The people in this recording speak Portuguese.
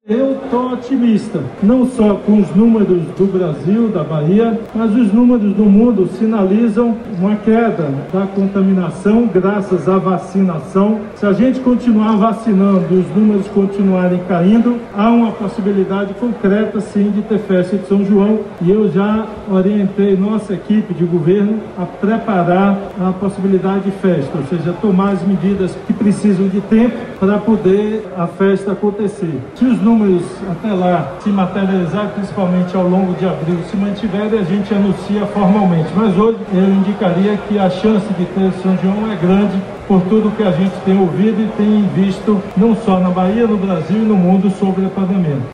Eu estou otimista, não só com os números do Brasil, da Bahia, mas os números do mundo sinalizam uma queda da contaminação graças à vacinação. Se a gente continuar vacinando e os números continuarem caindo, há uma possibilidade concreta, sim, de ter festa de São João. E eu já orientei nossa equipe de governo a preparar a possibilidade de festa, ou seja, tomar as medidas que precisam de tempo para poder a festa acontecer. Se os números até lá se materializar, principalmente ao longo de abril, se mantiverem, a gente anuncia formalmente. Mas hoje eu indicaria que a chance de ter São João é grande por tudo que a gente tem ouvido e tem visto, não só na Bahia, no Brasil e no mundo, sobre a pandemia.